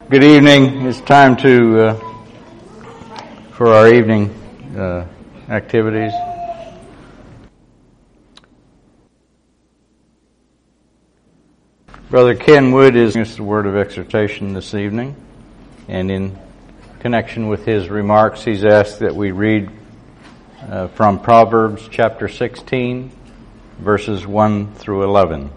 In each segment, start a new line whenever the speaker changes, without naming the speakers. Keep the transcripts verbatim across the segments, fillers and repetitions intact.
Good evening. It's time to uh, for our evening uh, activities. Brother Ken Wood is giving us the word of exhortation this evening, and in connection with his remarks, he's asked that we read uh, from Proverbs chapter sixteen, verses one through eleven.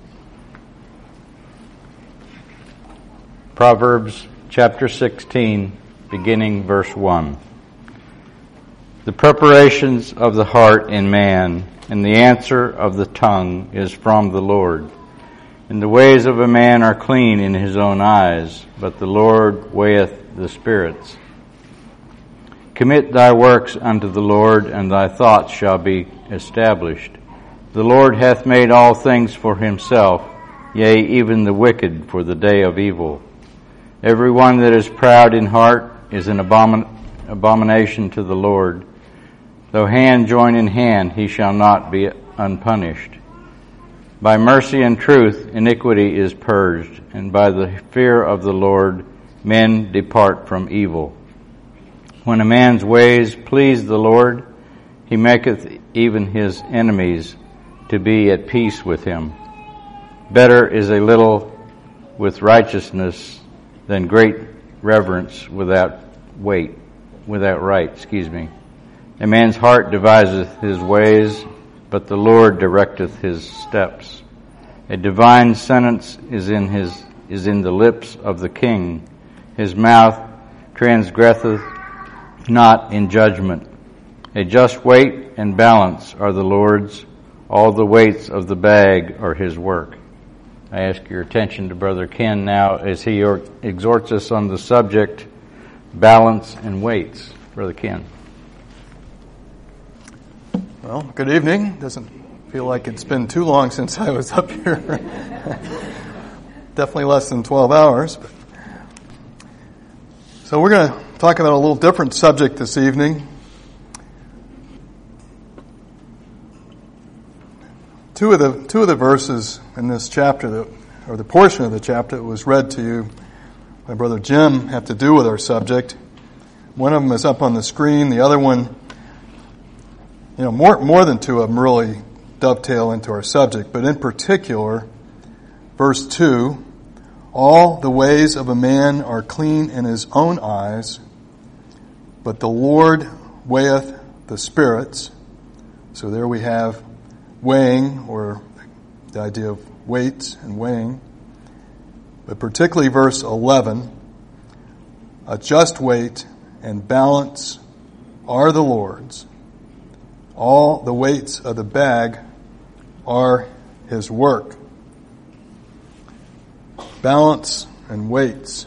Proverbs chapter sixteen, beginning verse one. The preparations of the heart in man, and the answer of the tongue is from the Lord. And the ways of a man are clean in his own eyes, but the Lord weigheth the spirits. Commit thy works unto the Lord, and thy thoughts shall be established. The Lord hath made all things for himself, yea, even the wicked for the day of evil. Every one that is proud in heart is an abomin- abomination to the Lord. Though hand join in hand, he shall not be unpunished. By mercy and truth iniquity is purged, and by the fear of the Lord men depart from evil. When a man's ways please the Lord, he maketh even his enemies to be at peace with him. Better is a little with righteousness than great reverence without weight, without right, excuse me. A man's heart deviseth his ways, but the Lord directeth his steps. A divine sentence is in his is in the lips of the king. His mouth transgresseth not in judgment. A just weight and balance are the Lord's. All the weights of the bag are his work. I ask your attention to Brother Ken now as he exhorts us on the subject, balance and weights. Brother Ken.
Well, good evening. Doesn't feel like it's been too long since I was up here. Definitely less than twelve hours. So we're going to talk about a little different subject this evening. Two of the two of the verses in this chapter, that, or the portion of the chapter that was read to you by Brother Jim, have to do with our subject. One of them is up on the screen. The other one, you know, more more than two of them really dovetail into our subject. But in particular, verse two, all the ways of a man are clean in his own eyes, but the Lord weigheth the spirits. So there we have weighing, or the idea of weights and weighing. But particularly verse eleven, a just weight and balance are the Lord's. All the weights of the bag are his work. Balance and weights.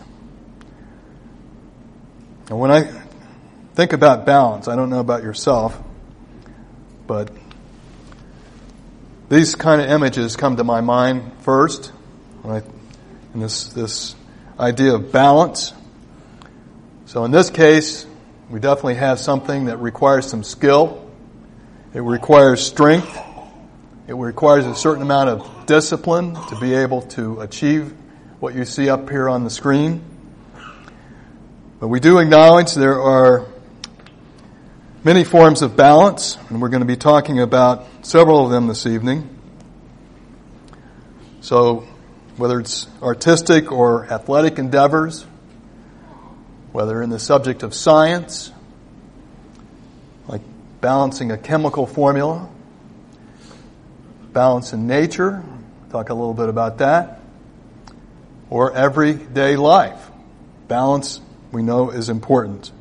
And when I think about balance, I don't know about yourself, but these kind of images come to my mind first, right? And this this idea of balance. So in this case, we definitely have something that requires some skill. It requires strength. It requires a certain amount of discipline to be able to achieve what you see up here on the screen. But we do acknowledge there are many forms of balance, and we're going to be talking about several of them this evening. So, whether it's artistic or athletic endeavors, whether in the subject of science, like balancing a chemical formula, balance in nature, talk a little bit about that, or everyday life. Balance, we know, is important.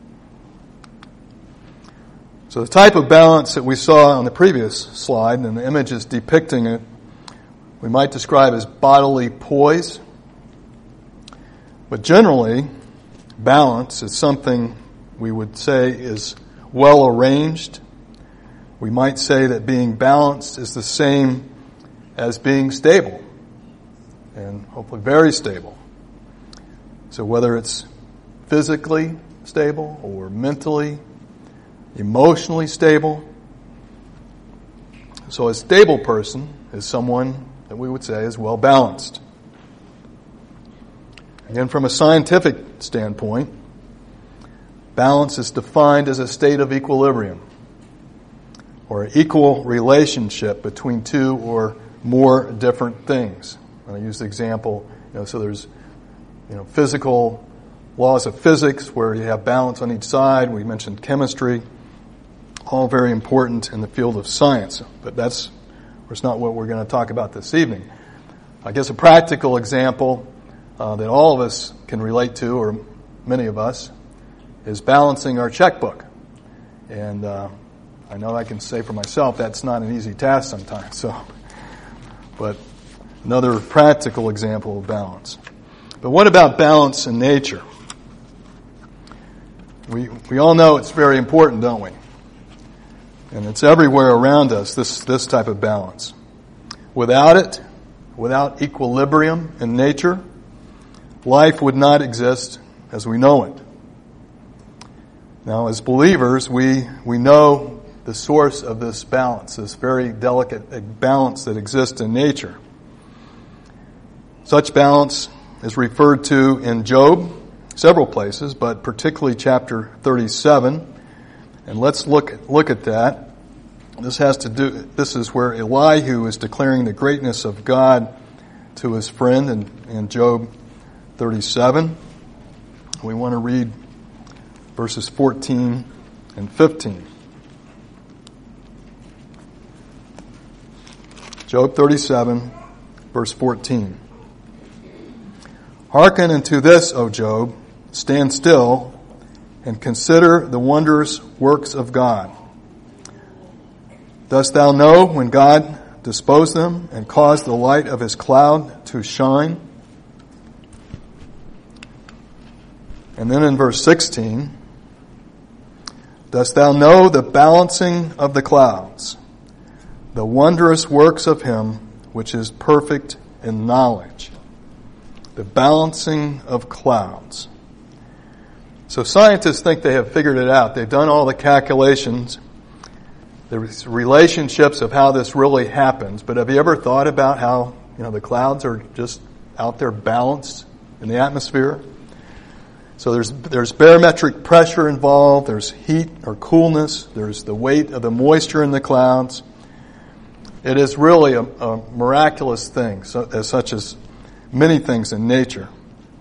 So the type of balance that we saw on the previous slide, and the images depicting it, we might describe as bodily poise. But generally, balance is something we would say is well arranged. We might say that being balanced is the same as being stable, and hopefully very stable. So whether it's physically stable or mentally, emotionally stable. So a stable person is someone that we would say is well balanced. Again, from a scientific standpoint, balance is defined as a state of equilibrium, or an equal relationship between two or more different things. And I use the example, you know, so there's, you know, physical laws of physics where you have balance on each side. We mentioned chemistry, all very important in the field of science. But that's, that's not what we're going to talk about this evening. I guess a practical example uh, that all of us can relate to, or many of us, is balancing our checkbook. And uh, I know I can say for myself that's not an easy task sometimes. So, but another practical example of balance. But what about balance in nature? We we all know it's very important, don't we? And it's everywhere around us, this this type of balance. Without it, without equilibrium in nature, life would not exist as we know it. Now, as believers, we we know the source of this balance, this very delicate balance that exists in nature. Such balance is referred to in Job, several places, but particularly chapter thirty-seven. And let's look look at that. This has to do. This is where Elihu is declaring the greatness of God to his friend in, in Job thirty-seven. We want to read verses fourteen and fifteen. Job thirty-seven, verse fourteen. Hearken unto this, O Job, stand still, and consider the wondrous works of God. Dost thou know when God disposed them, and caused the light of his cloud to shine? And then in verse sixteen, dost thou know the balancing of the clouds, the wondrous works of him which is perfect in knowledge? The balancing of clouds. So scientists think they have figured it out. They've done all the calculations, the relationships of how this really happens. But have you ever thought about how, you know, the clouds are just out there balanced in the atmosphere? So there's there's barometric pressure involved, there's heat or coolness, there's the weight of the moisture in the clouds. It is really a, a miraculous thing, so, as such as many things in nature.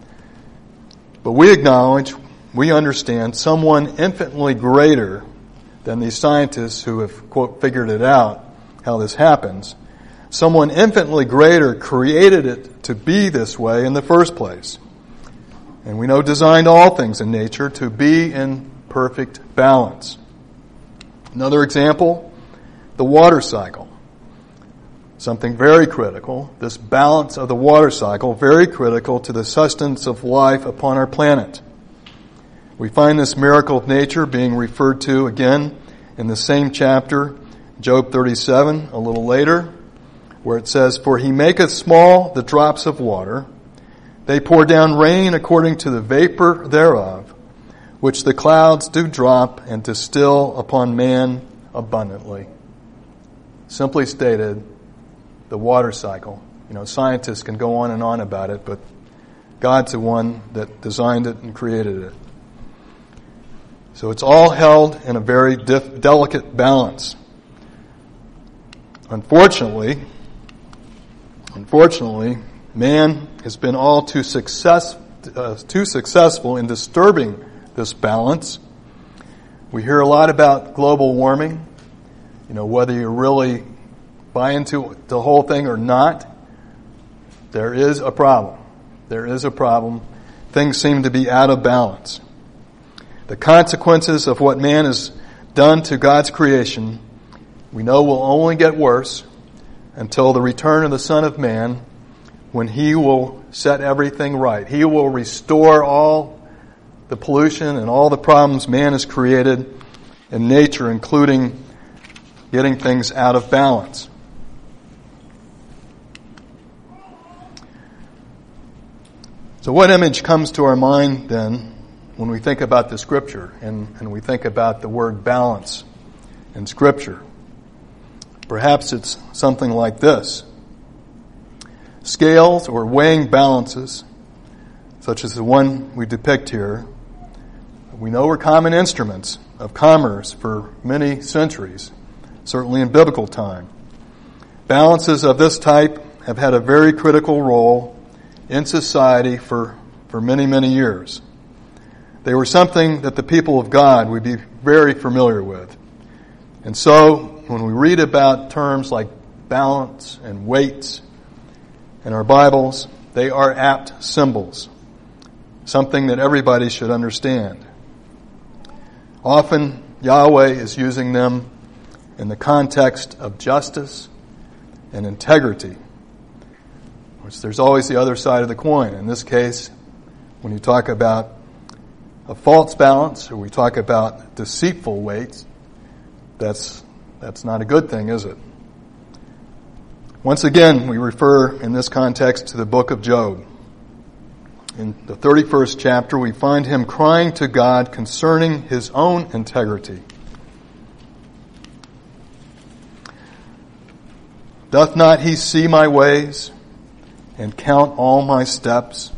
But we acknowledge, we understand someone infinitely greater than these scientists who have, quote, figured it out, how this happens. Someone infinitely greater created it to be this way in the first place. And we know designed all things in nature to be in perfect balance. Another example, the water cycle. Something very critical, this balance of the water cycle, very critical to the sustenance of life upon our planet. We find this miracle of nature being referred to again in the same chapter, Job thirty-seven, a little later, where it says, For he maketh small the drops of water, they pour down rain according to the vapor thereof, which the clouds do drop and distill upon man abundantly. Simply stated, the water cycle. You know, scientists can go on and on about it, but God's the one that designed it and created it. So it's all held in a very dif- delicate balance. Unfortunately, unfortunately, man has been all too success, uh, too successful in disturbing this balance. We hear a lot about global warming. You know, whether you really buy into the whole thing or not, there is a problem. There is a problem. Things seem to be out of balance. The consequences of what man has done to God's creation, we know will only get worse until the return of the Son of Man, when he will set everything right. He will restore all the pollution and all the problems man has created in nature, including getting things out of balance. So what image comes to our mind then when we think about the Scripture and, and we think about the word balance in Scripture? Perhaps it's something like this. Scales or weighing balances, such as the one we depict here, we know were common instruments of commerce for many centuries, certainly in biblical time. Balances of this type have had a very critical role in society for, for many, many years. They were something that the people of God would be very familiar with. And so, when we read about terms like balance and weights in our Bibles, they are apt symbols, something that everybody should understand. Often, Yahweh is using them in the context of justice and integrity, which there's always the other side of the coin. In this case, when you talk about a false balance, or we talk about deceitful weights, that's that's not a good thing, is it? Once again, we refer in this context to the book of Job. In the thirty-first chapter, we find him crying to God concerning his own integrity. Doth not he see my ways and count all my steps?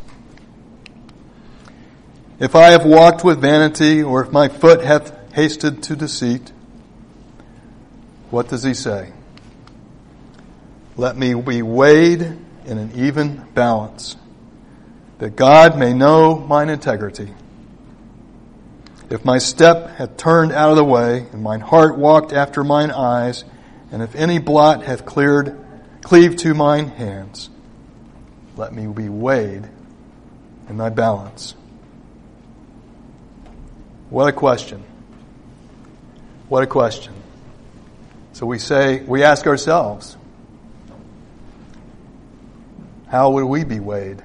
If I have walked with vanity, or if my foot hath hasted to deceit, what does he say? Let me be weighed in an even balance, that God may know mine integrity. If my step hath turned out of the way, and mine heart walked after mine eyes, and if any blot hath cleared, cleaved to mine hands, let me be weighed in thy balance. What a question. What a question. So we say, we ask ourselves, how would we be weighed?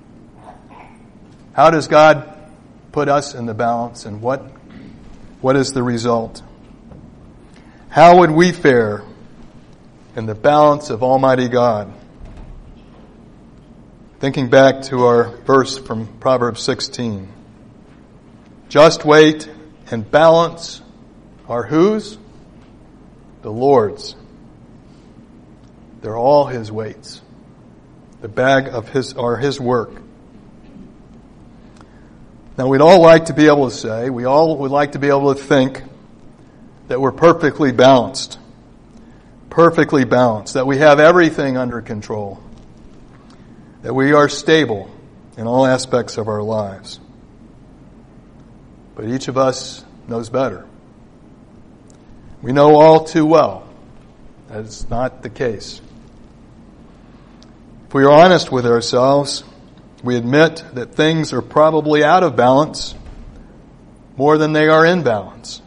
How does God put us in the balance, and what, what is the result? How would we fare in the balance of Almighty God? Thinking back to our verse from Proverbs sixteen. Just weight and balance are whose? The Lord's. They're all His weights. The bag of His are His work. Now we'd all like to be able to say, we all would like to be able to think that we're perfectly balanced. Perfectly balanced. That we have everything under control. That we are stable in all aspects of our lives. But each of us knows better. We know all too well that it's not the case. If we are honest with ourselves, we admit that things are probably out of balance more than they are in balance.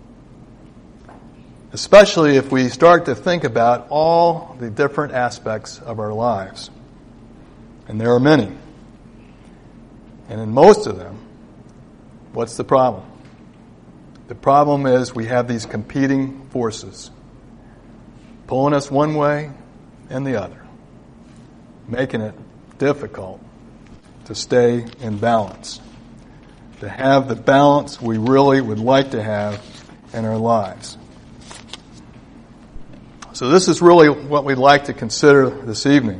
Especially if we start to think about all the different aspects of our lives. And there are many. And in most of them, what's the problem? The problem is we have these competing forces pulling us one way and the other, making it difficult to stay in balance, to have the balance we really would like to have in our lives. So this is really what we'd like to consider this evening.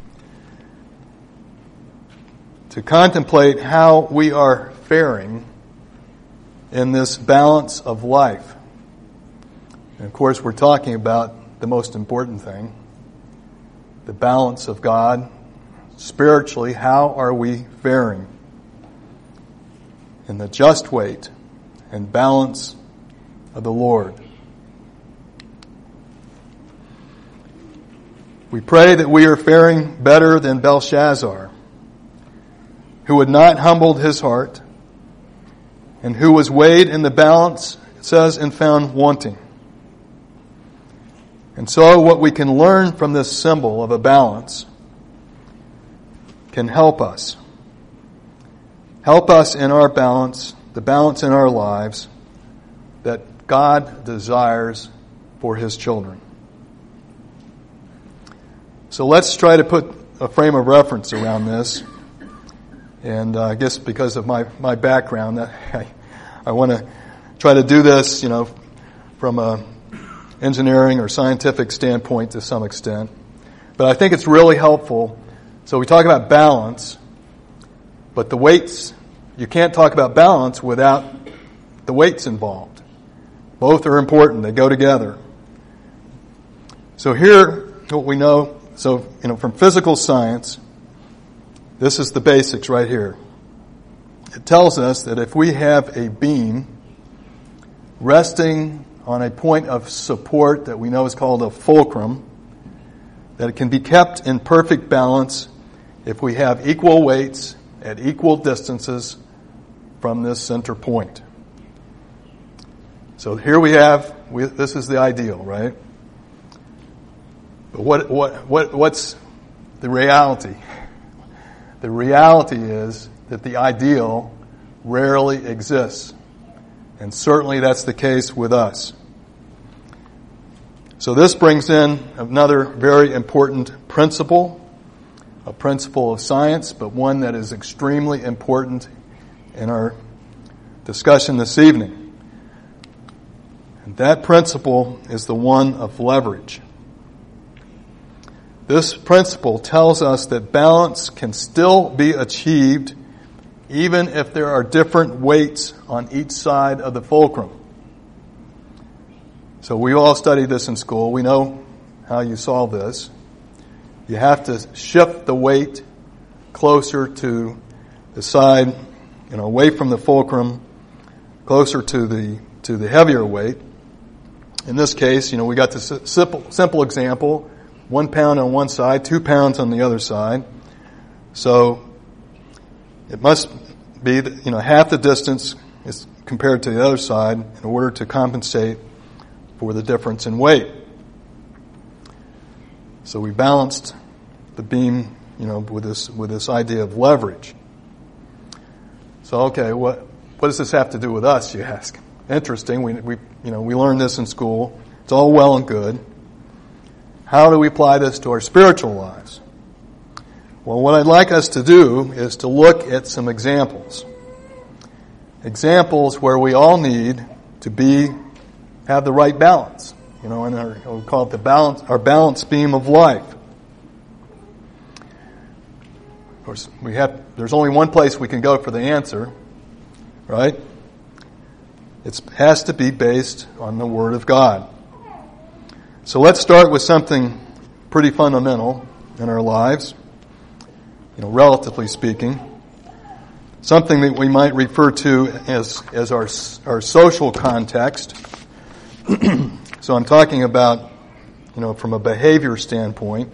To contemplate how we are faring in this balance of life. And of course, we're talking about the most important thing, the balance of God. Spiritually, how are we faring in the just weight and balance of the Lord? We pray that we are faring better than Belshazzar, who had not humbled his heart, and who was weighed in the balance, it says, and found wanting. And so what we can learn from this symbol of a balance can help us. Help us in our balance, the balance in our lives that God desires for His children. So let's try to put a frame of reference around this. And uh, I guess because of my, my background, I, I want to try to do this, you know, from a engineering or scientific standpoint to some extent. But I think it's really helpful. So we talk about balance. But the weights, you can't talk about balance without the weights involved. Both are important. They go together. So here, what we know, so, you know, from physical science, this is the basics right here. It tells us that if we have a beam resting on a point of support that we know is called a fulcrum, that it can be kept in perfect balance if we have equal weights at equal distances from this center point. So here we have, we, this is the ideal, right? But what, what, what, what's the reality? The reality is that the ideal rarely exists. And certainly that's the case with us. So this brings in another very important principle, a principle of science, but one that is extremely important in our discussion this evening. And that principle is the one of leverage. This principle tells us that balance can still be achieved even if there are different weights on each side of the fulcrum. So we all studied this in school. We know how you solve this. You have to shift the weight closer to the side, you know, away from the fulcrum, closer to the to the heavier weight. In this case, you know, we got this simple simple example: one pound on one side, two pounds on the other side. So it must be, you know, half the distance is compared to the other side in order to compensate for the difference in weight. So we balanced the beam, you know, with this with this idea of leverage. So okay, what what does this have to do with us, you ask? Interesting. We we you know we learned this in school. It's all well and good. How do we apply this to our spiritual lives? Well, what I'd like us to do is to look at some examples. Examples where we all need to be have the right balance. You know, and our, we call it the balance, our balance beam of life. Of course, we have. There's only one place we can go for the answer, right? It has to be based on the Word of God. So let's start with something pretty fundamental in our lives, you know, relatively speaking. Something that we might refer to as as our our social context. So I'm talking about, you know, from a behavior standpoint.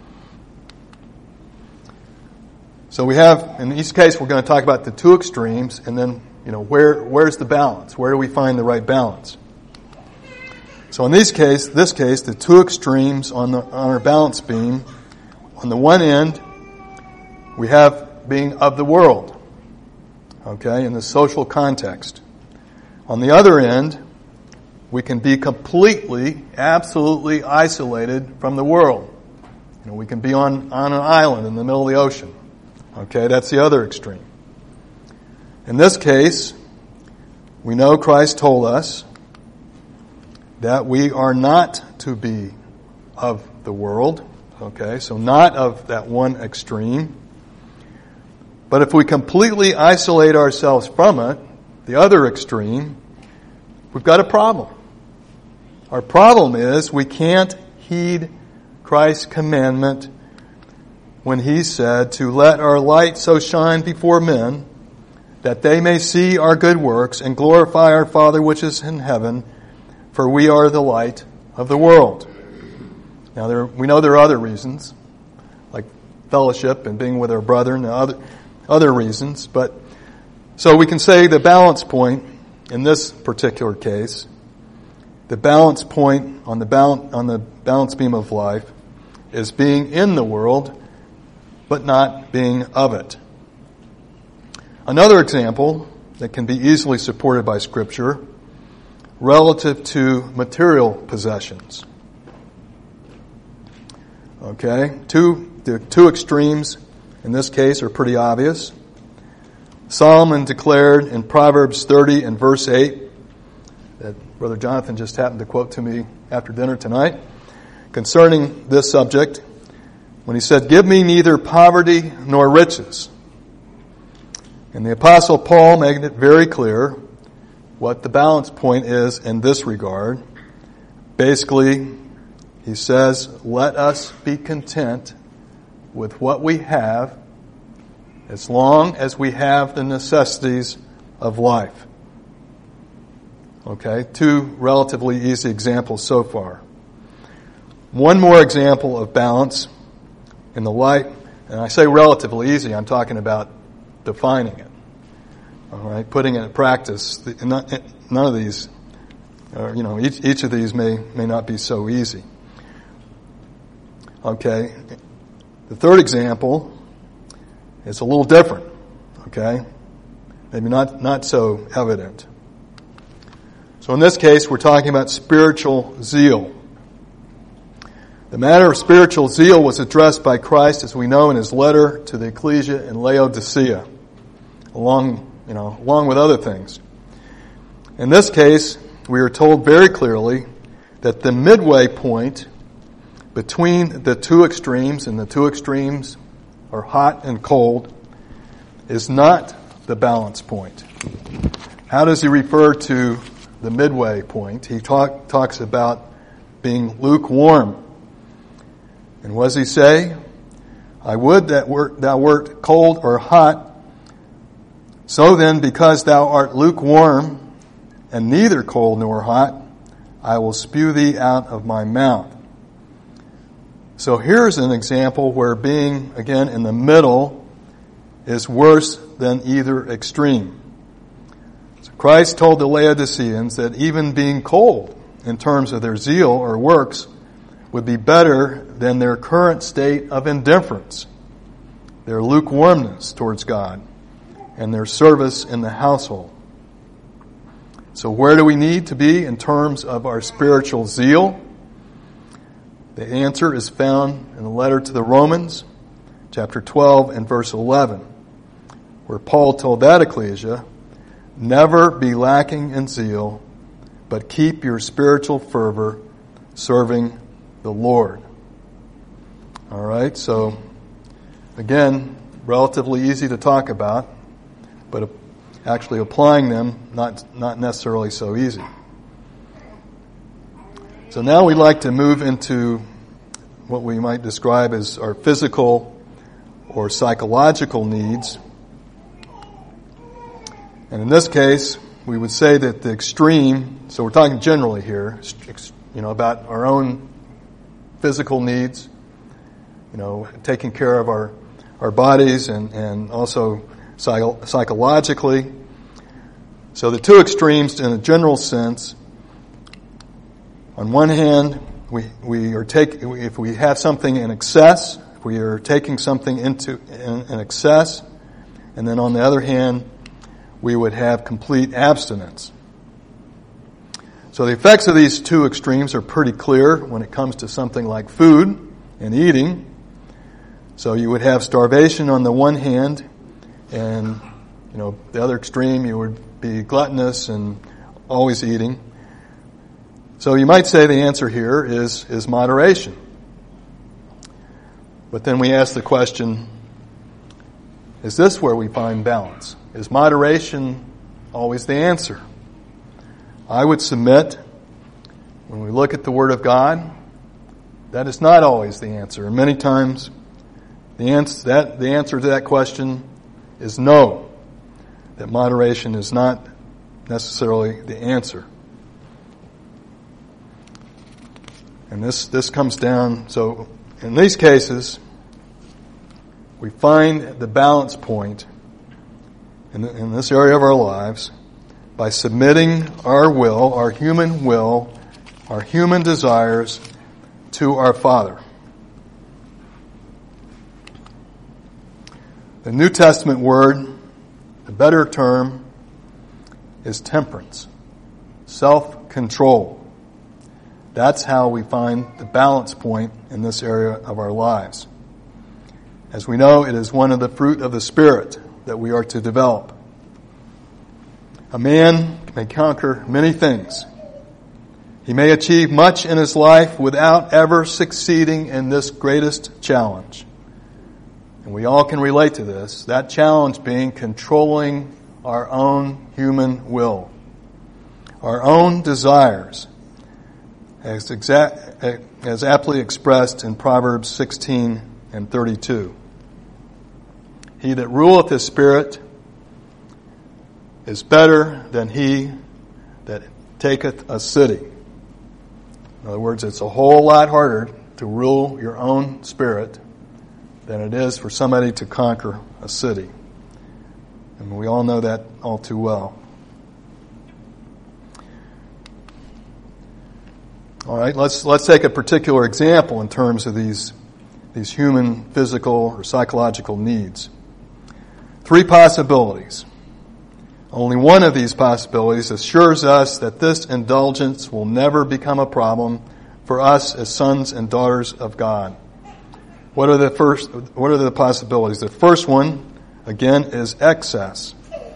So we have, in each case, we're going to talk about the two extremes, and then, you know, where where's the balance? Where do we find the right balance? So in this case, this case, the two extremes on the on our balance beam, on the one end, we have being of the world, okay, in the social context. On the other end, we can be completely, absolutely isolated from the world. You know, we can be on, on an island in the middle of the ocean. Okay, that's the other extreme. In this case, we know Christ told us that we are not to be of the world. Okay, so not of that one extreme. But if we completely isolate ourselves from it, the other extreme, we've got a problem. Our problem is we can't heed Christ's commandment when He said to let our light so shine before men that they may see our good works and glorify our Father which is in heaven, for we are the light of the world. Now, there, we know there are other reasons, like fellowship and being with our brethren and other, other reasons, but so we can say the balance point in this particular case, the balance point on the balance, on the balance beam of life is being in the world, but not being of it. Another example that can be easily supported by Scripture, relative to material possessions. Okay, two the two extremes in this case are pretty obvious. Solomon declared in Proverbs thirty and verse eight, that Brother Jonathan just happened to quote to me after dinner tonight, concerning this subject, when he said, "Give me neither poverty nor riches." And the Apostle Paul made it very clear what the balance point is in this regard. Basically, he says, let us be content with what we have as long as we have the necessities of life. Okay, two relatively easy examples so far. One more example of balance in the light, and I say relatively easy, I'm talking about defining it. All right, putting it in practice. None of these, or, you know, each, each of these may, may not be so easy. Okay, the third example is a little different. Okay, maybe not, not so evident. So in this case, we're talking about spiritual zeal. The matter of spiritual zeal was addressed by Christ, as we know, in his letter to the ecclesia in Laodicea, along, you know, along with other things. In this case, we are told very clearly that the midway point between the two extremes, and the two extremes are hot and cold, is not the balance point. How does he refer to the midway point? He talk, talks about being lukewarm. And what does he say? I would that wert, thou wert cold or hot. So then, because thou art lukewarm, and neither cold nor hot, I will spew thee out of my mouth. So here's an example where being, again, in the middle is worse than either extreme. So Christ told the Laodiceans that even being cold in terms of their zeal or works would be better than their current state of indifference, their lukewarmness towards God, and their service in the household. So where do we need to be in terms of our spiritual zeal? The answer is found in the letter to the Romans, chapter twelve and verse eleven, where Paul told that ecclesia, never be lacking in zeal, but keep your spiritual fervor serving the Lord. All right, so again, relatively easy to talk about, but actually applying them, not not necessarily so easy. So now we'd like to move into what we might describe as our physical or psychological needs. And in this case, we would say that the extreme, so we're talking generally here, you know, about our own physical needs, you know, taking care of our, our bodies and, and also psycho- psychologically. So the two extremes in a general sense, on one hand, we, we are taking, if we have something in excess, if we are taking something into in, in excess, and then on the other hand, we would have complete abstinence. So the effects of these two extremes are pretty clear when it comes to something like food and eating. So you would have starvation on the one hand, and, you know, the other extreme, you would be gluttonous and always eating. So you might say the answer here is, is moderation. But then we ask the question, is this where we find balance? Is moderation always the answer? I would submit, when we look at the Word of God, that is not always the answer. And many times, the answer, that, the answer to that question is no, that moderation is not necessarily the answer. And this, this comes down, so in these cases, we find the balance point in, the, in this area of our lives by submitting our will, our human will, our human desires to our Father. The New Testament word, the better term, is temperance, self-control. That's how we find the balance point in this area of our lives. As we know, it is one of the fruit of the Spirit that we are to develop. A man may conquer many things. He may achieve much in his life without ever succeeding in this greatest challenge, and we all can relate to this, that challenge being controlling our own human will, our own desires, as, exa- as aptly expressed in Proverbs sixteen and thirty-two. He that ruleth his spirit is better than he that taketh a city. In other words, it's a whole lot harder to rule your own spirit than it is for somebody to conquer a city. And we all know that all too well. All right, let's let's take a particular example in terms of these these human physical or psychological needs. Three possibilities. Only one of these possibilities assures us that this indulgence will never become a problem for us as sons and daughters of God. What are the first, what are the possibilities? The first one, again, is excess.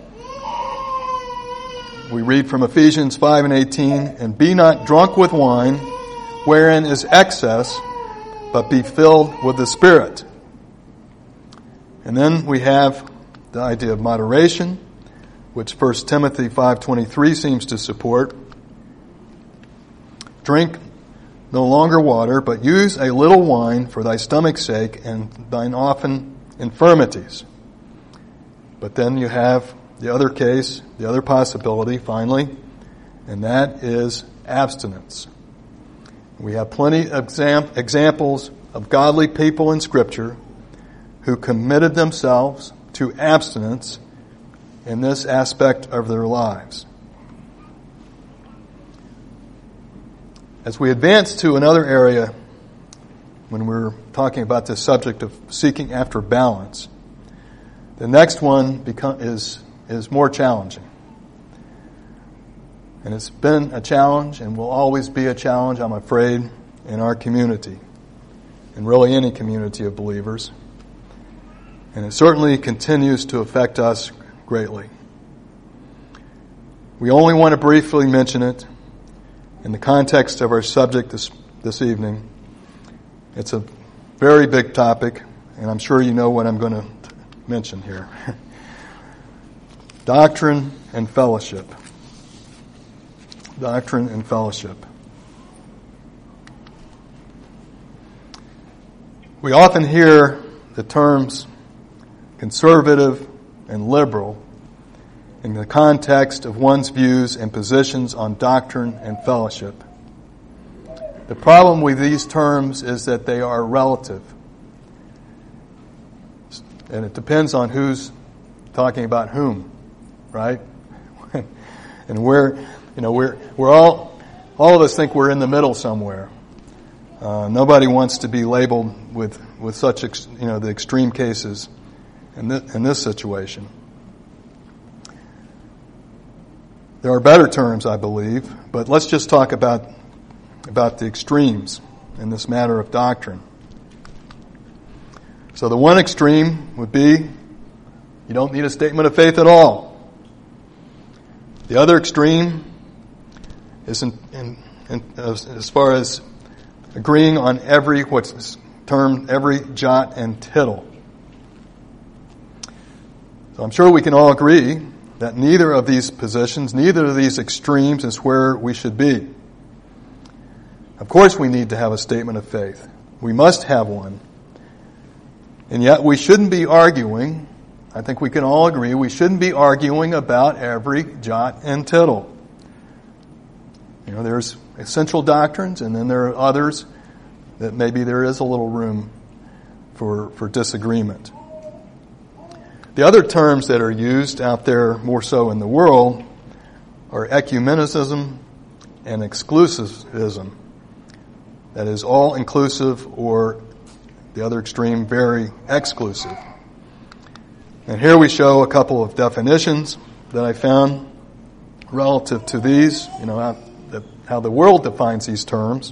We read from Ephesians five and eighteen, and be not drunk with wine, wherein is excess, but be filled with the Spirit. And then we have the idea of moderation, which First Timothy five twenty-three seems to support. Drink no longer water, but use a little wine for thy stomach's sake and thine often infirmities. But then you have the other case, the other possibility, finally, and that is abstinence. We have plenty of exam- examples of godly people in Scripture who committed themselves to abstinence in this aspect of their lives. As we advance to another area, when we're talking about this subject of seeking after balance, the next one become, is, is more challenging. And it's been a challenge and will always be a challenge, I'm afraid, in our community, and really any community of believers. And it certainly continues to affect us greatly. We only want to briefly mention it in the context of our subject this, this evening. It's a very big topic, and I'm sure you know what I'm going to mention here. Doctrine and fellowship. Doctrine and fellowship. We often hear the terms conservative and liberal in the context of one's views and positions on doctrine and fellowship. The problem with these terms is that they are relative. And it depends on who's talking about whom, right? And we're, you know, we're, we're all, all of us think we're in the middle somewhere. Uh, nobody wants to be labeled with, with such, ex, you know, the extreme cases in this, in this situation. There are better terms, I believe, but let's just talk about, about the extremes in this matter of doctrine. So the one extreme would be you don't need a statement of faith at all. The other extreme is in, in, in, as, as far as agreeing on every, what's termed every jot and tittle. So I'm sure we can all agree that neither of these positions, neither of these extremes is where we should be. Of course we need to have a statement of faith. We must have one. And yet we shouldn't be arguing, I think we can all agree, we shouldn't be arguing about every jot and tittle. You know, there's essential doctrines, and then there are others that maybe there is a little room for, for disagreement. The other terms that are used out there more so in the world are ecumenicism and exclusivism. That is all-inclusive, or the other extreme, very exclusive. And here we show a couple of definitions that I found relative to these, you know, how the, how the world defines these terms.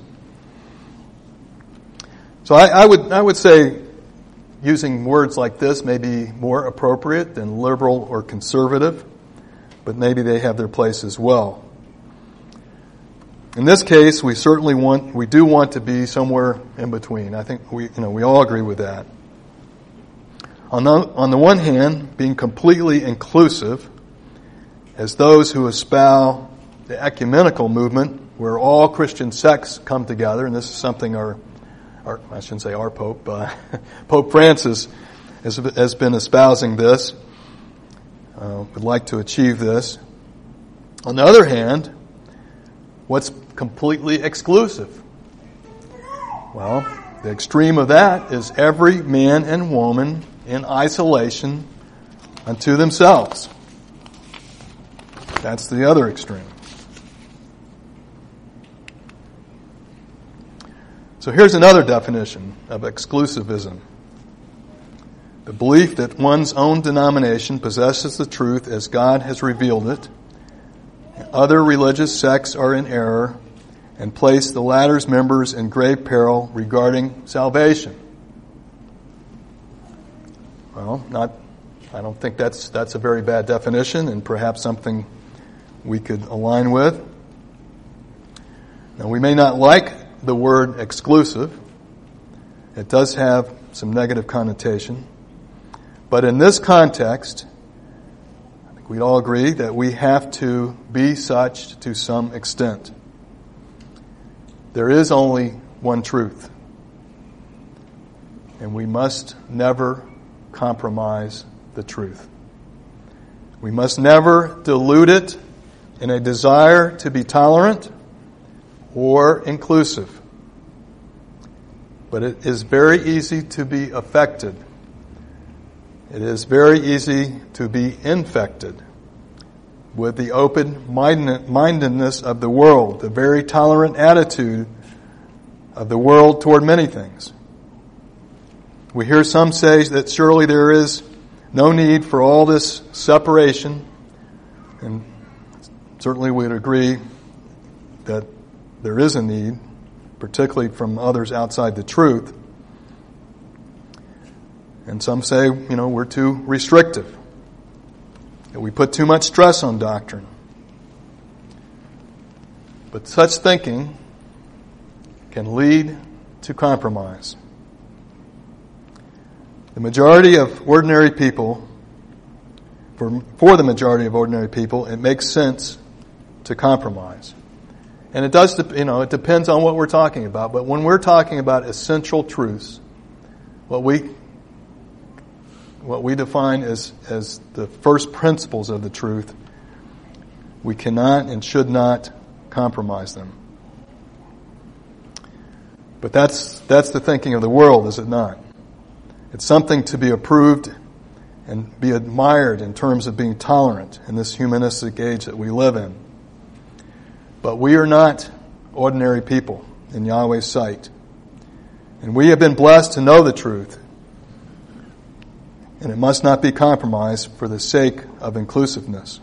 So I, I would I would say using words like this may be more appropriate than liberal or conservative, but maybe they have their place as well. In this case, we certainly want, we do want to be somewhere in between. I think we, you know, we all agree with that. on the, on the one hand, being completely inclusive, as those who espouse the ecumenical movement, where all Christian sects come together, and this is something our, our I shouldn't say our Pope, uh, Pope Francis has, has been espousing this, uh, would like to achieve this. On the other hand, what's completely exclusive? Well, the extreme of that is every man and woman in isolation unto themselves. That's the other extreme. So here's another definition of exclusivism. The belief that one's own denomination possesses the truth as God has revealed it. Other religious sects are in error and place the latter's members in grave peril regarding salvation. Well, not, I don't think that's that's a very bad definition, and perhaps something we could align with. Now, we may not like the word exclusive. It does have some negative connotation. But in this context, I think we'd all agree that we have to be such to some extent. There is only one truth, and we must never compromise the truth. We must never dilute it in a desire to be tolerant or inclusive. But it is very easy to be affected. It is very easy to be infected with the open-mindedness of the world, the very tolerant attitude of the world toward many things. We hear some say that surely there is no need for all this separation, and certainly we'd agree that there is a need, particularly from others outside the truth. And some say, you know, we're too restrictive, that we put too much stress on doctrine. But such thinking can lead to compromise. The majority of ordinary people, for, for the majority of ordinary people, it makes sense to compromise. And it does, you know, it depends on what we're talking about. But when we're talking about essential truths, what we what we define as, as the first principles of the truth, we cannot and should not compromise them. But that's that's the thinking of the world, is it not? It's something to be approved and be admired in terms of being tolerant in this humanistic age that we live in. But we are not ordinary people in Yahweh's sight. And we have been blessed to know the truth. And it must not be compromised for the sake of inclusiveness.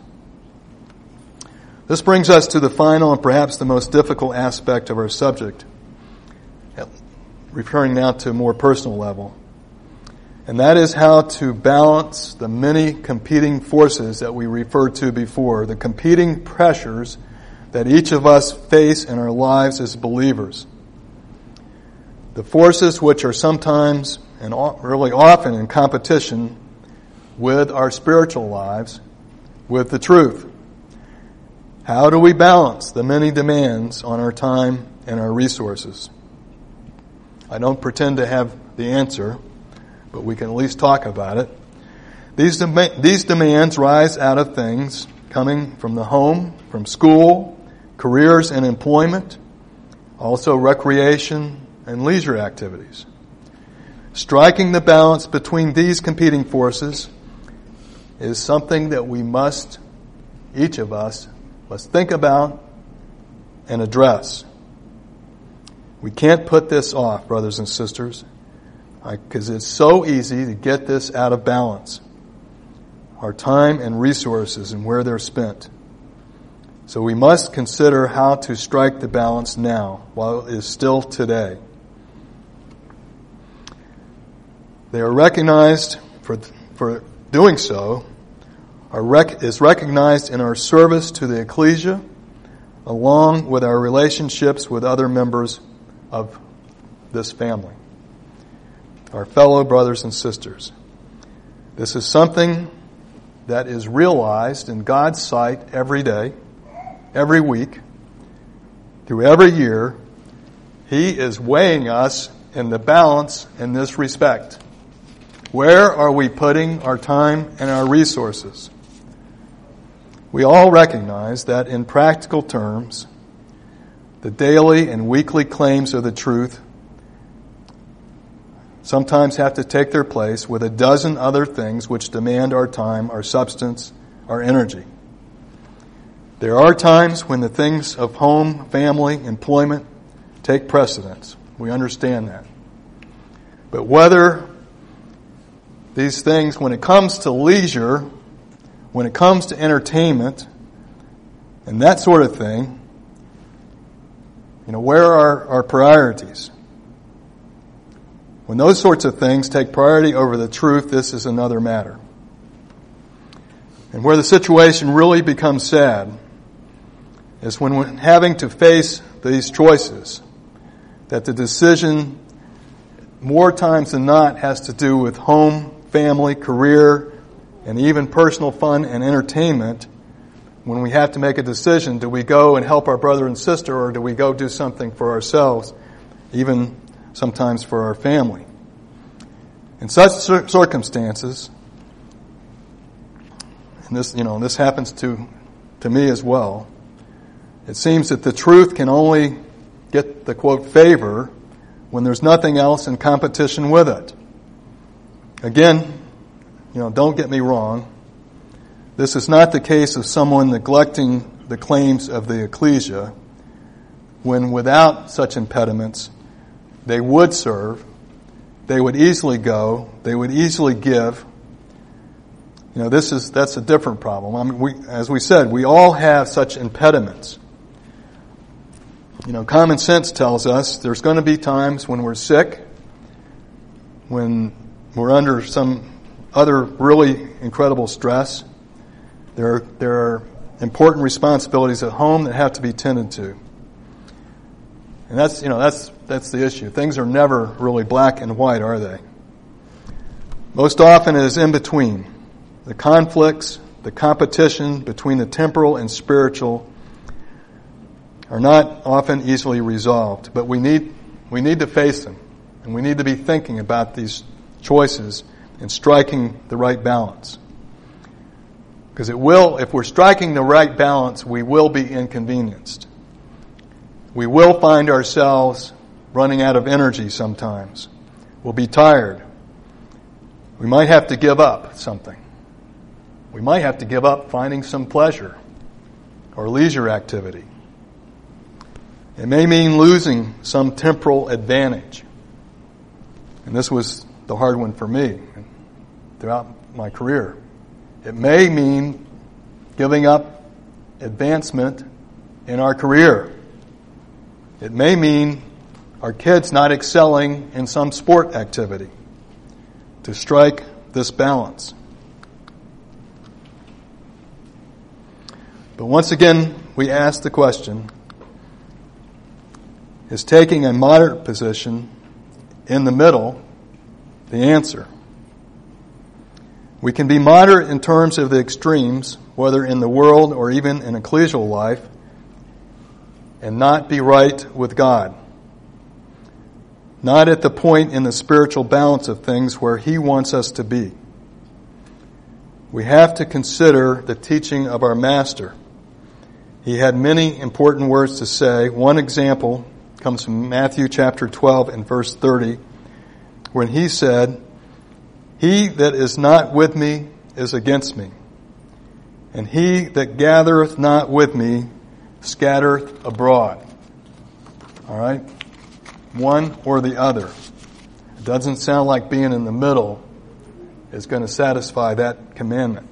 This brings us to the final and perhaps the most difficult aspect of our subject, referring now to a more personal level. And that is how to balance the many competing forces that we referred to before, the competing pressures that each of us face in our lives as believers. The forces which are sometimes and really often in competition with our spiritual lives, with the truth. How do we balance the many demands on our time and our resources? I don't pretend to have the answer, but we can at least talk about it. These, dem- these demands rise out of things coming from the home, from school, careers and employment, also recreation and leisure activities. Striking the balance between these competing forces is something that we must, each of us, must think about and address. We can't put this off, brothers and sisters, because it's so easy to get this out of balance. Our time and resources and where they're spent. So we must consider how to strike the balance now, while it is still today. They are recognized for for doing so, are rec- is recognized in our service to the ecclesia, along with our relationships with other members of this family, our fellow brothers and sisters. This is something that is realized in God's sight every day, every week, through every year. He is weighing us in the balance in this respect. Where are we putting our time and our resources? We all recognize that in practical terms, the daily and weekly claims of the truth sometimes have to take their place with a dozen other things which demand our time, our substance, our energy. There are times when the things of home, family, employment take precedence. We understand that. But whether these things, when it comes to leisure, when it comes to entertainment, and that sort of thing, you know, where are our priorities? When those sorts of things take priority over the truth, this is another matter. And where the situation really becomes sad is when we're having to face these choices, that the decision more times than not has to do with home, family, career, and even personal fun and entertainment. When we have to make a decision, do we go and help our brother and sister, or do we go do something for ourselves, even sometimes for our family? In such circumstances, and this, you know, this happens to, to me as well, it seems that the truth can only get the, quote, favor when there's nothing else in competition with it. Again, you know, don't get me wrong. This is not the case of someone neglecting the claims of the ecclesia, when without such impediments, they would serve, they would easily go, they would easily give. You know, this is, that's a different problem. I mean, we, as we said, we all have such impediments. You know, common sense tells us there's going to be times when we're sick, when we're under some other really incredible stress. There are, there are important responsibilities at home that have to be tended to. And that's, you know, that's, that's the issue. Things are never really black and white, are they? Most often it is in between. The conflicts, the competition between the temporal and spiritual are not often easily resolved, but we need, we need to face them, and we need to be thinking about these choices and striking the right balance. Because it will, if we're striking the right balance, we will be inconvenienced. We will find ourselves running out of energy sometimes. We'll be tired. We might have to give up something. We might have to give up finding some pleasure or leisure activity. It may mean losing some temporal advantage. And this was the hard one for me throughout my career. It may mean giving up advancement in our career. It may mean our kids not excelling in some sport activity. To strike this balance. But once again, we ask the question, is taking a moderate position in the middle the answer? We can be moderate in terms of the extremes, whether in the world or even in ecclesial life, and not be right with God. Not at the point in the spiritual balance of things where He wants us to be. We have to consider the teaching of our Master. He had many important words to say. One example comes from Matthew chapter twelve and verse thirty, when He said, "He that is not with me is against me, and he that gathereth not with me scattereth abroad." All right? One or the other. It doesn't sound like being in the middle is going to satisfy that commandment.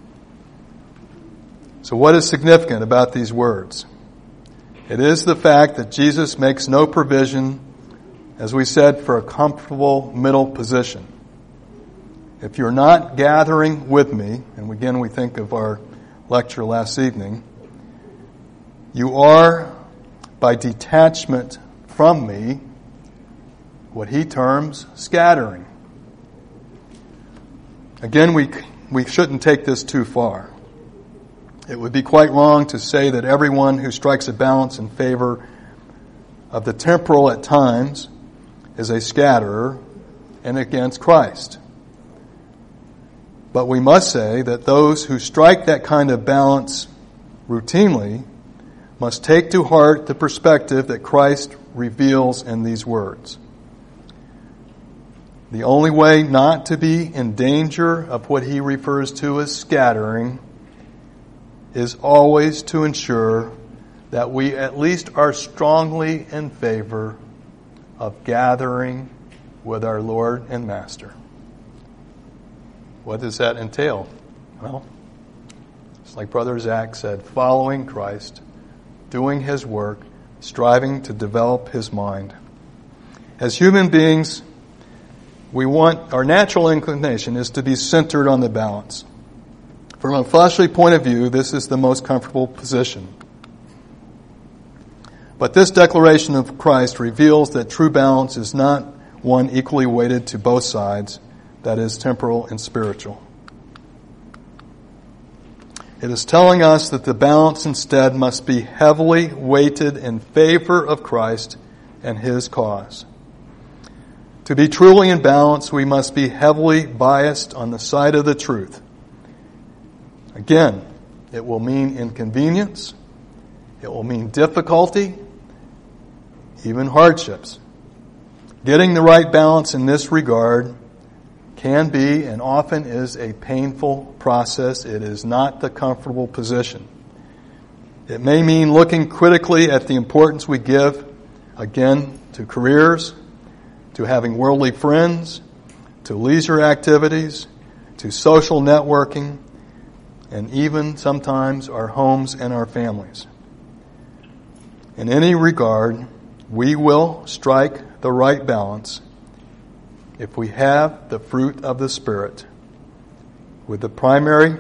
So what is significant about these words? It is the fact that Jesus makes no provision, as we said, for a comfortable middle position. If you're not gathering with me, and again we think of our lecture last evening, you are, by detachment from me, what he terms scattering. Again, we we shouldn't take this too far. It would be quite wrong to say that everyone who strikes a balance in favor of the temporal at times is a scatterer and against Christ. But we must say that those who strike that kind of balance routinely must take to heart the perspective that Christ reveals in these words. The only way not to be in danger of what he refers to as scattering is always to ensure that we at least are strongly in favor of gathering with our Lord and Master. What does that entail? Well, it's like Brother Zach said, following Christ, doing his work, striving to develop his mind. As human beings, we want, our natural inclination is to be centered on the balance. From a fleshly point of view, this is the most comfortable position. But this declaration of Christ reveals that true balance is not one equally weighted to both sides, that is, temporal and spiritual. It is telling us that the balance instead must be heavily weighted in favor of Christ and his cause. To be truly in balance, we must be heavily biased on the side of the truth. Again, it will mean inconvenience, it will mean difficulty, even hardships. Getting the right balance in this regard can be and often is a painful process. It is not the comfortable position. It may mean looking critically at the importance we give, again, to careers, to having worldly friends, to leisure activities, to social networking, and even sometimes our homes and our families. In any regard, we will strike the right balance if we have the fruit of the Spirit, with the primary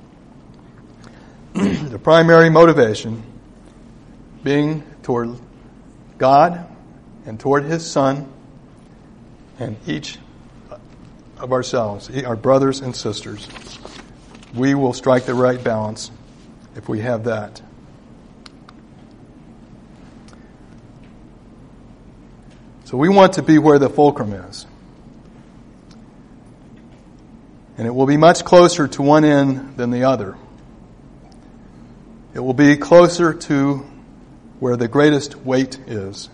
the primary motivation being toward God and toward his Son and each of ourselves, our brothers and sisters. We will strike the right balance if we have that. So we want to be where the fulcrum is. And it will be much closer to one end than the other. It will be closer to where the greatest weight is.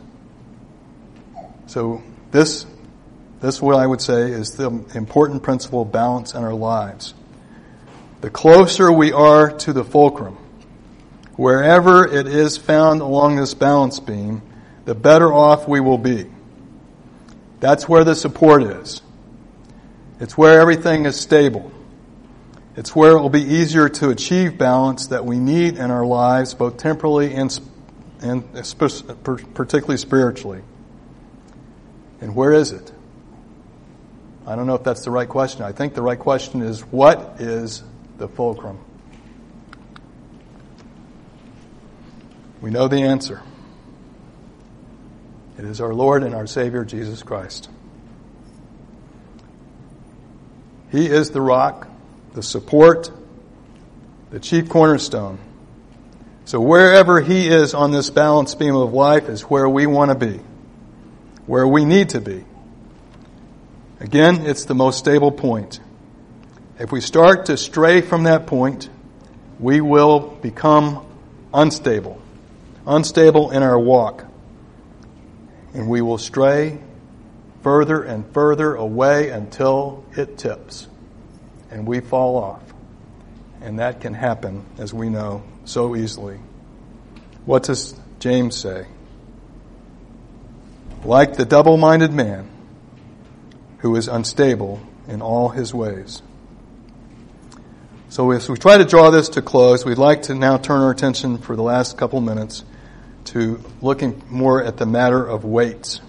So this, this what I would say is the important principle of balance in our lives. The closer we are to the fulcrum, wherever it is found along this balance beam, the better off we will be. That's where the support is. It's where everything is stable. It's where it will be easier to achieve balance that we need in our lives, both temporally and, and particularly spiritually. And where is it? I don't know if that's the right question. I think the right question is, what is the fulcrum? We know the answer. It is our Lord and our Savior, Jesus Christ. He is the rock, the support, the chief cornerstone. So wherever he is on this balance beam of life is where we want to be, where we need to be. Again, it's the most stable point. If we start to stray from that point, we will become unstable, unstable in our walk. And we will stray further and further away until it tips and we fall off. And that can happen, as we know, so easily. What does James say? Like the double-minded man who is unstable in all his ways. So as we try to draw this to close, we'd like to now turn our attention for the last couple minutes to looking more at the matter of weights.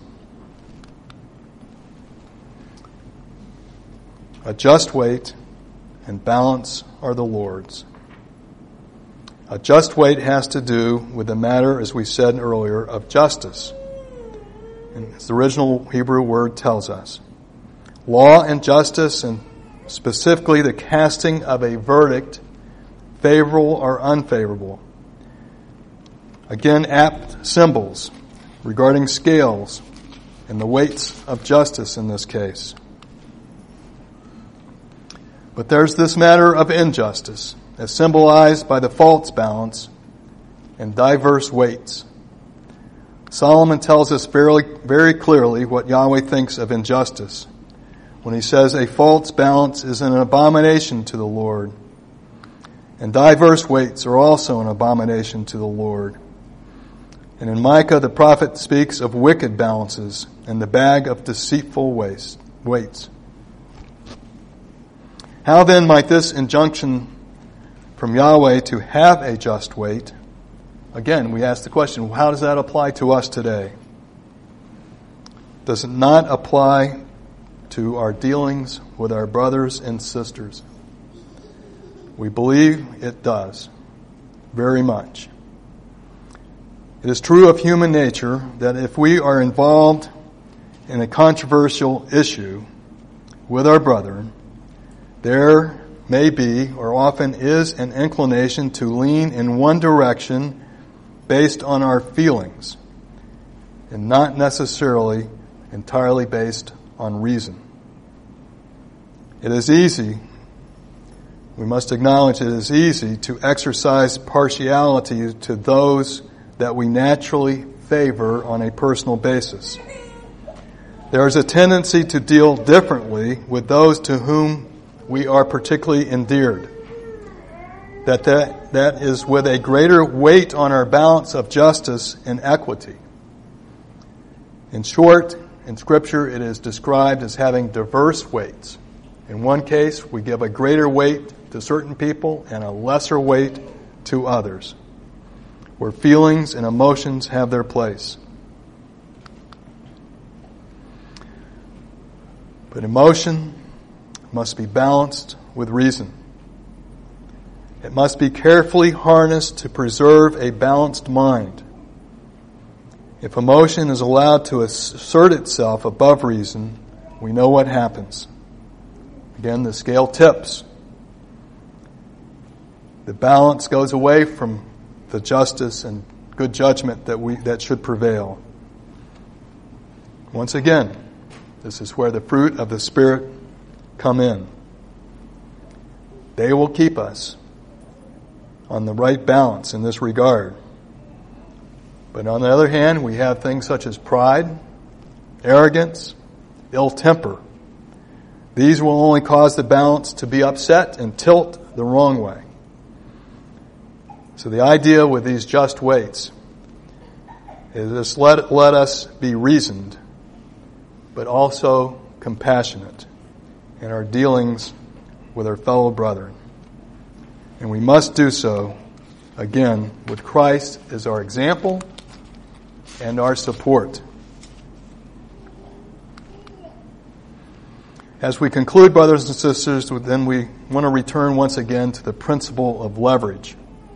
A just weight and balance are the Lord's. A just weight has to do with the matter, as we said earlier, of justice. And as the original Hebrew word tells us. Law and justice and specifically the casting of a verdict, favorable or unfavorable. Again, apt symbols regarding scales and the weights of justice in this case. But there's this matter of injustice, as symbolized by the false balance and diverse weights. Solomon tells us very, very clearly what Yahweh thinks of injustice when he says a false balance is an abomination to the Lord, and diverse weights are also an abomination to the Lord. And in Micah, the prophet speaks of wicked balances and the bag of deceitful weights. How then might this injunction from Yahweh to have a just weight, again, we ask the question, how does that apply to us today? Does it not apply to our dealings with our brothers and sisters? We believe it does, very much. It is true of human nature that if we are involved in a controversial issue with our brethren, there may be, or often is, an inclination to lean in one direction based on our feelings, and not necessarily entirely based on reason. It is easy, we must acknowledge it is easy to exercise partiality to those that we naturally favor on a personal basis. There is a tendency to deal differently with those to whom we are particularly endeared. That, that that is with a greater weight on our balance of justice and equity. In short, in Scripture it is described as having diverse weights. In one case, we give a greater weight to certain people and a lesser weight to others, where feelings and emotions have their place. But emotion must be balanced with reason. It must be carefully harnessed to preserve a balanced mind. If emotion is allowed to assert itself above reason, we know what happens. Again, the scale tips. The balance goes away from the justice and good judgment that we that should prevail. Once again, this is where the fruit of the Spirit come in. They will keep us on the right balance in this regard. But on the other hand, we have things such as pride, arrogance, ill temper. These will only cause the balance to be upset and tilt the wrong way. So the idea with these just weights is just let, let us be reasoned, but also compassionate in our dealings with our fellow brethren. And we must do so, again, with Christ as our example and our support. As we conclude, brothers and sisters, then we want to return once again to the principle of leverage.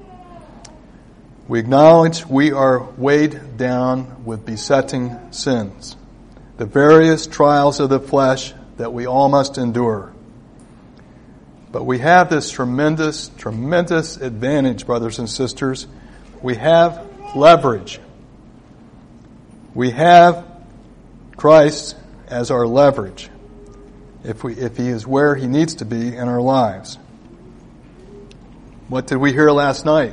We acknowledge we are weighed down with besetting sins, the various trials of the flesh that we all must endure. But we have this tremendous, tremendous advantage, brothers and sisters. We have leverage. We have Christ as our leverage, if we if He is where He needs to be in our lives. What did we hear last night?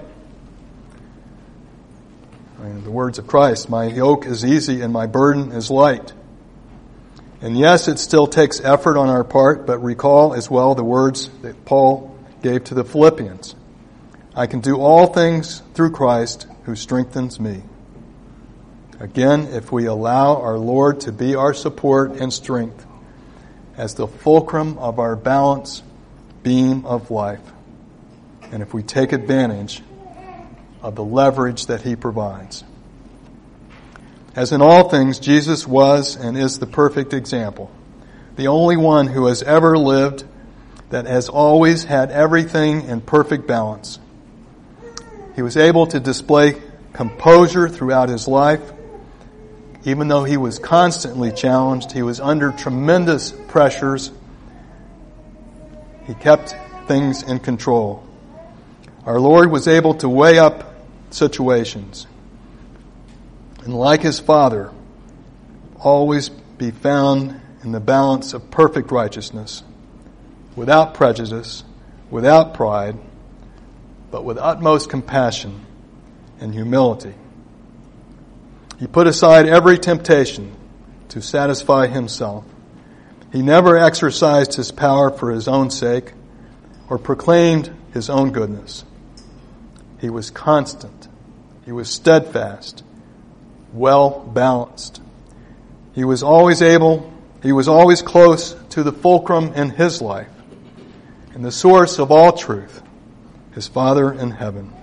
I mean, the words of Christ, my yoke is easy and my burden is light. And yes, it still takes effort on our part, but recall as well the words that Paul gave to the Philippians. I can do all things through Christ who strengthens me. Again, if we allow our Lord to be our support and strength as the fulcrum of our balance beam of life, and if we take advantage of the leverage that He provides. As in all things, Jesus was and is the perfect example, the only one who has ever lived that has always had everything in perfect balance. He was able to display composure throughout His life. Even though He was constantly challenged, He was under tremendous pressures, He kept things in control. Our Lord was able to weigh up situations. And like his Father, always be found in the balance of perfect righteousness, without prejudice, without pride, but with utmost compassion and humility. He put aside every temptation to satisfy himself. He never exercised his power for his own sake or proclaimed his own goodness. He was constant. He was steadfast, well balanced. He was always able, he was always close to the fulcrum in his life and the source of all truth, his Father in heaven.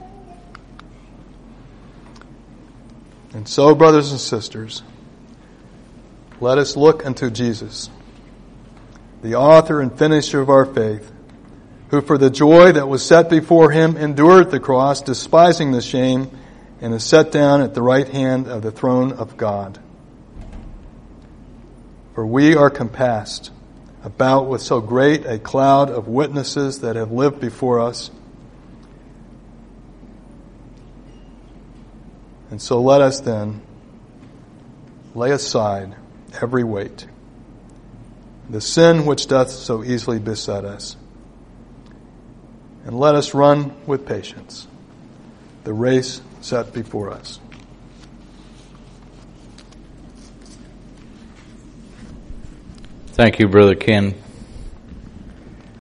And so, brothers and sisters, let us look unto Jesus, the author and finisher of our faith, who for the joy that was set before him endured the cross, despising the shame, and is set down at the right hand of the throne of God. For we are compassed about with so great a cloud of witnesses that have lived before us. And so let us then lay aside every weight, the sin which doth so easily beset us, and let us run with patience the race set before us.
Thank you, Brother Ken.